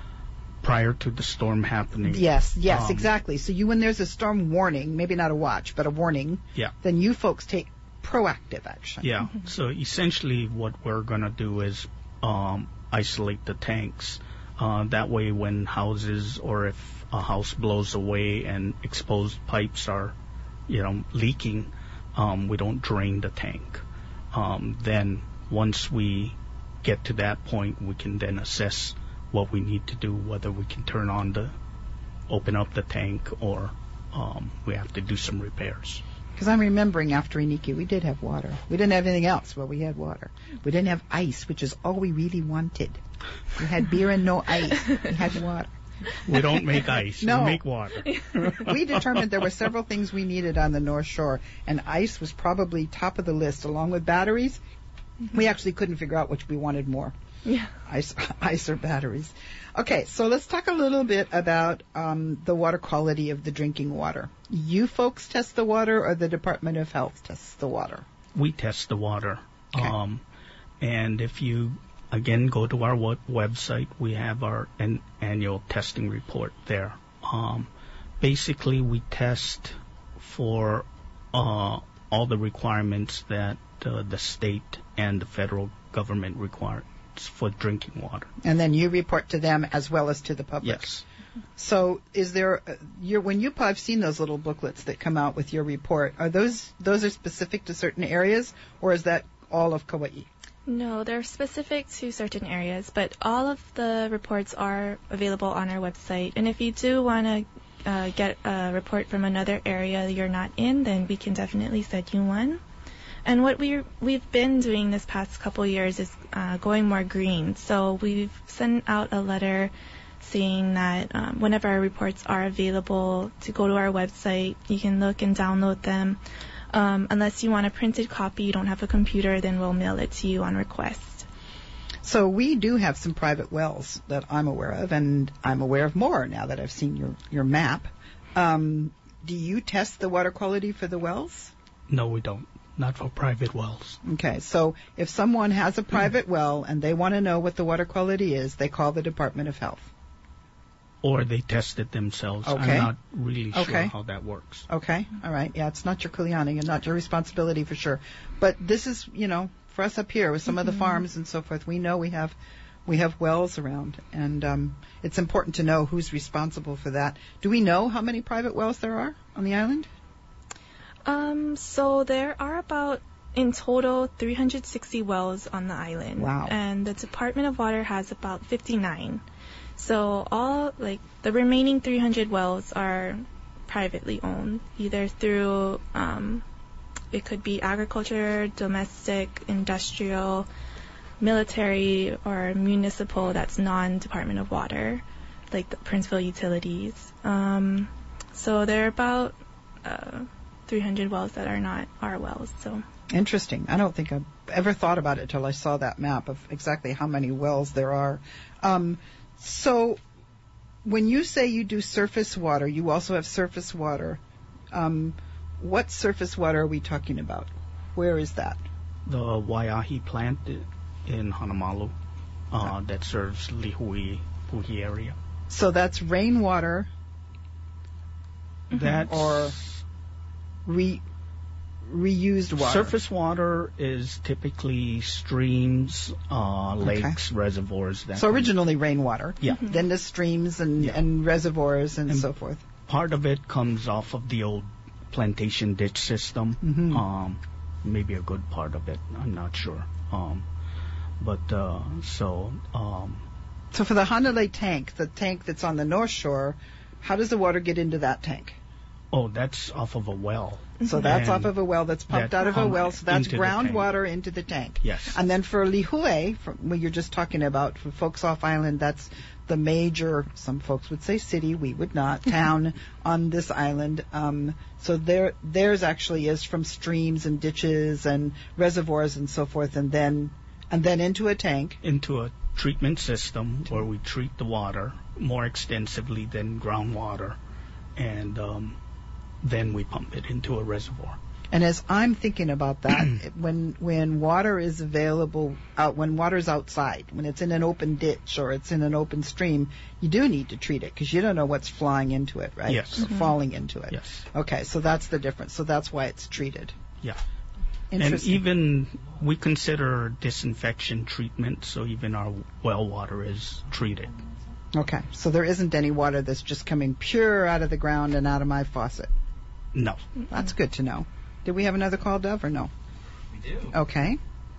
prior to the storm happening. Yes, yes, Um, exactly. So you, when there's a storm warning, maybe not a watch, but a warning, Yeah. then you folks take proactive action. Yeah. So essentially, what we're gonna do is um, isolate the tanks. Uh, that way, when houses or if a house blows away and exposed pipes are, you know, leaking, um, we don't drain the tank. Um, then once we get to that point, we can then assess what we need to do, whether we can turn on the, open up the tank, or um, we have to do some repairs. Because I'm remembering after Iniki, we did have water. We didn't have anything else, but we had water. We didn't have ice, which is all we really wanted. We had beer and no ice. We had water. We don't make ice. No. We make water. We determined there were several things we needed on the North Shore, and ice was probably top of the list, along with batteries. We actually couldn't figure out which we wanted more. Yeah. Ice, ice or batteries. Okay, so let's talk a little bit about um, the water quality of the drinking water. You folks test the water, or the Department of Health tests the water? We test the water. Okay. Um, and if you, again, go to our web- website, we have our an annual testing report there. Um, basically, we test for uh, all the requirements that uh, the state and the federal government require for drinking water. And then you report to them as well as to the public? Yes. So is there, uh, your, when you, I've seen those little booklets that come out with your report, are those, those are specific to certain areas, or is that all of Kauai? No, they're specific to certain areas, but all of the reports are available on our website. And if you do want to uh, get a report from another area you're not in, then we can definitely send you one. And what we we've been doing this past couple years is uh, going more green. So we've sent out a letter saying that um, whenever our reports are available, to go to our website, you can look and download them. Um, unless you want a printed copy, you don't have a computer, then we'll mail it to you on request. So we do have some private wells that I'm aware of, and I'm aware of more now that I've seen your, your map. Um, do you test the water quality for the wells? No, we don't. Not for private wells. Okay, so if someone has a private well and they want to know what the water quality is, they call the Department of Health. Or they test it themselves. Okay. I'm not really sure Okay. how that works. Okay, all right. Yeah, it's not your kuleana and not your responsibility for sure. But this is, you know, for us up here with some of the farms and so forth, we know we have we have wells around, and um, it's important to know who's responsible for that. Do we know how many private wells there are on the island? Um, so there are about, in total, three hundred sixty wells on the island. Wow. And the Department of Water has about fifty-nine. So all, like, the remaining three hundred wells are privately owned, either through, um, it could be agriculture, domestic, industrial, military, or municipal that's non-Department of Water, like the Princeville Utilities. Um, so there are about uh, three hundred wells that are not our wells. So Interesting. I don't think I've ever thought about it till I saw that map of exactly how many wells there are. Um, so when you say you do surface water, you also have surface water. Um, what surface water are we talking about? Where is that? The Waiahi plant i- in Hanamalu uh, that serves Lihui, Puhi area. So that's rainwater That's or re, reused water. surface water is typically streams, uh, lakes, reservoirs. That So kind of- originally rainwater. Yeah. Then the streams and, Yeah. and reservoirs and, And so forth. part of it comes off of the old plantation ditch system. Mhm. Um, maybe a good part of it. I'm not sure. Um, but uh, so um, So for the Hanalei tank, the tank that's on the North Shore, how does the water get into that tank? oh, that's off of a well. So that's And off of a well that's pumped that out of a pump well. So that's into the tank. groundwater into the tank. Yes. And then for Lihue, from what you're just talking about, for folks off island, that's the major, some folks would say city, we would not, town on this island. Um, so there, theirs actually is from streams and ditches and reservoirs and so forth, and then and then into a tank. Into a treatment system where we treat the water more extensively than groundwater, and um, then we pump it into a reservoir. And as I'm thinking about that, when when water is available out, when water's outside, when it's in an open ditch or it's in an open stream, you do need to treat it because you don't know what's flying into it, right? Yes. Or mm-hmm. falling into it. Yes. Okay, so that's the difference. So that's why it's treated. Yeah. Interesting. And even we consider disinfection treatment, so even our well water is treated. Okay, so there isn't any water that's just coming pure out of the ground and out of my faucet. No. That's good to know. Did we have another call, Dove, or no? We do. Okay.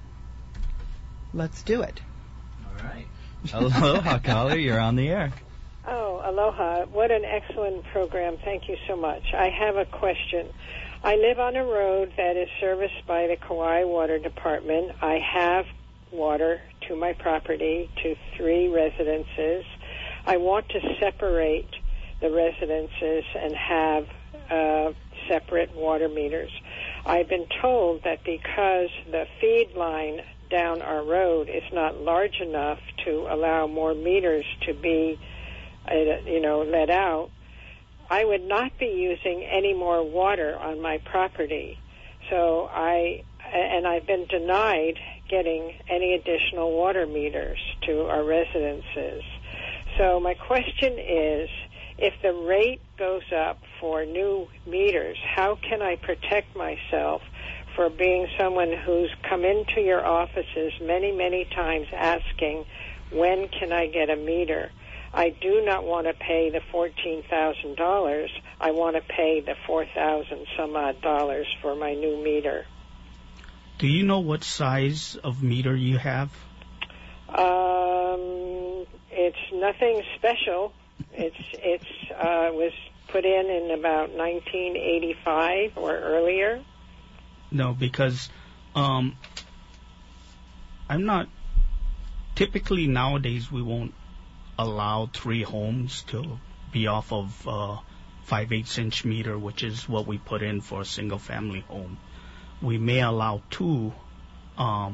Let's do it. All right. Aloha, caller. You're on the air. Oh, aloha. What an excellent program. Thank you so much. I have a question. I live on a road that is serviced by the Kauai Water Department. I have water to my property, to three residences. I want to separate the residences and have uh, separate water meters. I've been told that because the feed line down our road is not large enough to allow more meters to be, uh, you know, let out, I would not be using any more water on my property. So I, and I've been denied getting any additional water meters to our residences. So my question is, if the rate goes up for new meters, how can I protect myself for being someone who's come into your offices many, many times asking, when can I get a meter? I do not want to pay the fourteen thousand dollars. I want to pay the four thousand some odd dollars for my new meter. Do you know what size of meter you have? Um, it's nothing special. It's it's uh, was put in in about nineteen eighty-five or earlier. No, because um, I'm not. Typically nowadays we won't allow three homes to be off of uh, five eighths inch meter, which is what we put in for a single family home. We may allow two, um,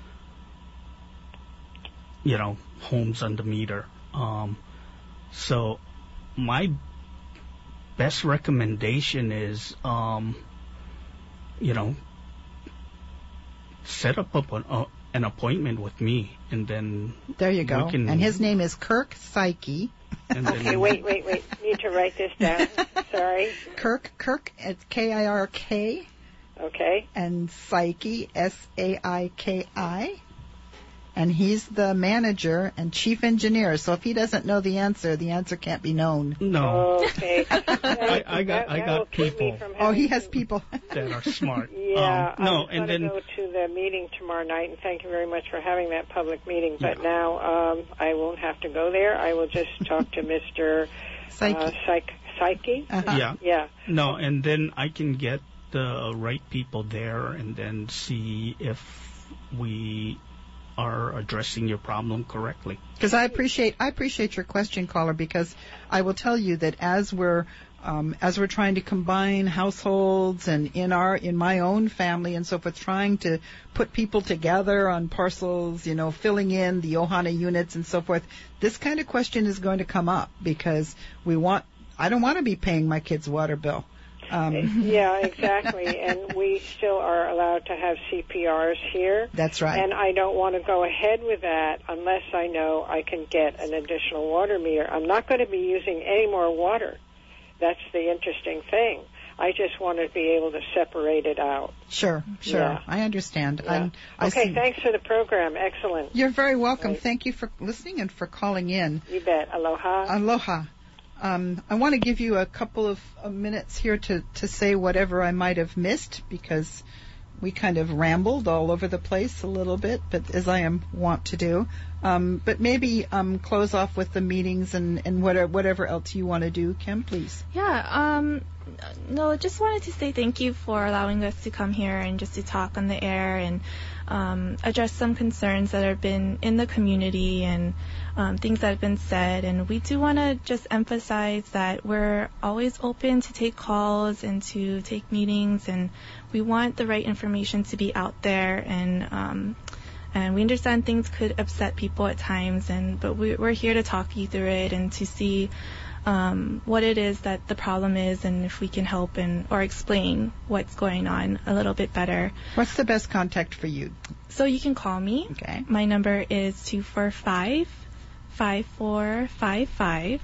you know, homes under meter. Um, So my best recommendation is, um, you know, set up a, uh, an appointment with me, and then there you go. Can, and his name is Kirk Psyche. Okay, wait, wait, wait. Need to write this down. Sorry. Kirk, Kirk, it's K I R K. Okay. And Psyche, S A I K I. And he's the manager and chief engineer. So if he doesn't know the answer, the answer can't be known. No. Okay. I, I got that, I got people. Oh, he has people that are smart. Yeah. Um, no, I was and going then to go to the meeting tomorrow night, and thank you very much for having that public meeting. But yeah. now um, I won't have to go there. I will just talk to Mister Psyche. Uh, Psych- Psyche. Uh-huh. Yeah. Yeah. No, and then I can get the right people there, and then see if we are addressing your problem correctly. Because I appreciate I appreciate your question, caller, because I will tell you that as we're um, as we're trying to combine households and in our in my own family and so forth, trying to put people together on parcels, you know, filling in the Ohana units and so forth, this kind of question is going to come up because we want I don't want to be paying my kids' water bill. Um, yeah, exactly. And we still are allowed to have C P Rs here. That's right. And I don't want to go ahead with that unless I know I can get an additional water meter. I'm not going to be using any more water. That's the interesting thing. I just want to be able to separate it out. Sure, sure. Yeah. I understand. Yeah. I'm, I okay, see. Thanks for the program. Excellent. You're very welcome. Right. Thank you for listening and for calling in. You bet. Aloha. Aloha. Um, I want to give you a couple of uh, minutes here to, to say whatever I might have missed because we kind of rambled all over the place a little bit, but as I am wont to do. Um, but maybe um, close off with the meetings and, and whatever, whatever else you want to do, Kim, please. Yeah, um, no, just wanted to say thank you for allowing us to come here and just to talk on the air and um, address some concerns that have been in the community and um, things that have been said. And we do want to just emphasize that we're always open to take calls and to take meetings, and we want the right information to be out there. And um, and we understand things could upset people at times, and but we, we're here to talk you through it and to see um, what it is that the problem is, and if we can help and or explain what's going on a little bit better. What's the best contact for you? So you can call me. Okay. My number is two four five, five four five five.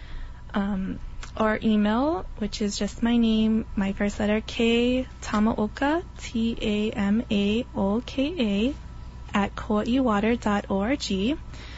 Um, or email, which is just my name, my first letter K, Tamaoka, T A M A O K A, at kauai water dot org.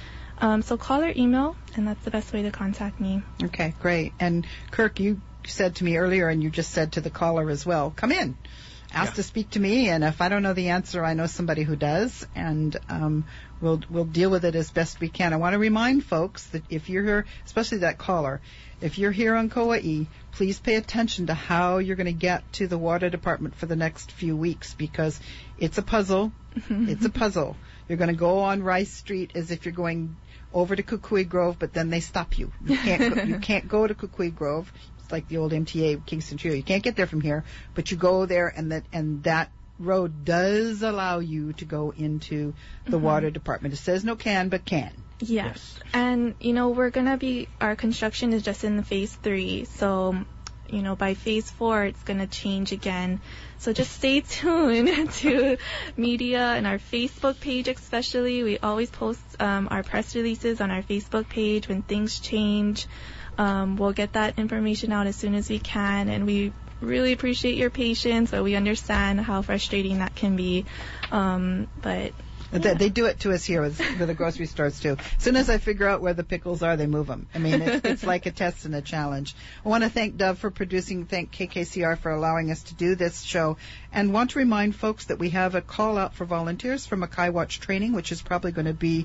Um, so call or email, and that's the best way to contact me. Okay, great. And Kirk, you said to me earlier, and you just said to the caller as well, come in, ask Yeah. to speak to me, and if I don't know the answer, I know somebody who does, and um, we'll we'll deal with it as best we can. I want to remind folks that if you're here, especially that caller, if you're here on Kauai, please pay attention to how you're going to get to the water department for the next few weeks, because it's a puzzle. It's a puzzle. You're going to go on Rice Street as if you're going over to Kukui Grove, but then they stop you. You can't go, you can't go to Kukui Grove. It's like the old M T A Kingston Trio. You can't get there from here, but you go there, and that and that road does allow you to go into the Mhm. water department. It says no can, but can. Yes. And, you know, we're going to be, our construction is just in the phase three. So, you know, by phase four, it's going to change again. So just stay tuned to media and our Facebook page especially. We always post um, our press releases on our Facebook page when things change. Um, we'll get that information out as soon as we can. And we really appreciate your patience, but we understand how frustrating that can be. Um, but... They, they do it to us here with, with the grocery stores too. As soon as I figure out where the pickles are, they move them. I mean, it's, it's like a test and a challenge. I want to thank Dove for producing, thank K K C R for allowing us to do this show, and want to remind folks that we have a call out for volunteers for Makai Watch training, which is probably going to be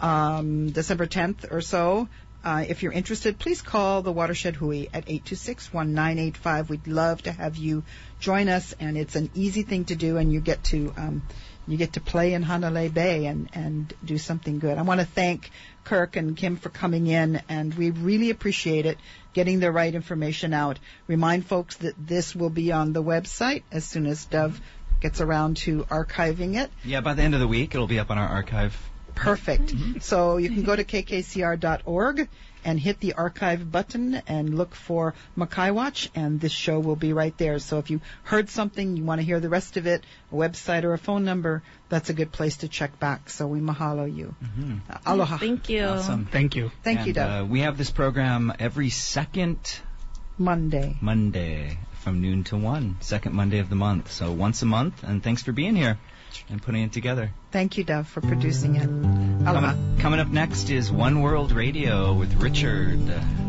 um, December tenth or so. Uh, if you're interested, please call the Watershed Hui at eight two six, one nine eight five. We'd love to have you join us, and it's an easy thing to do, and you get to um, you get to play in Hanalei Bay and, and do something good. I want to thank Kirk and Kim for coming in, and we really appreciate it, getting the right information out. Remind folks that this will be on the website as soon as Dove gets around to archiving it. Yeah, by the end of the week, it'll be up on our archive. Perfect. So you can go to k k c r dot org and hit the archive button and look for Makai Watch, and this show will be right there. So if you heard something, you want to hear the rest of it, a website or a phone number, that's a good place to check back. So we mahalo you. Mm-hmm. Uh, aloha. Thank you. Awesome. Thank you. Thank and, you, Doug. Uh, we have this program every second Monday. Monday from noon to one, second Monday of the month. So once a month, and thanks for being here and putting it together. Thank you, Dove, for producing it. Aloha. Coming, coming up next is One World Radio with Richard.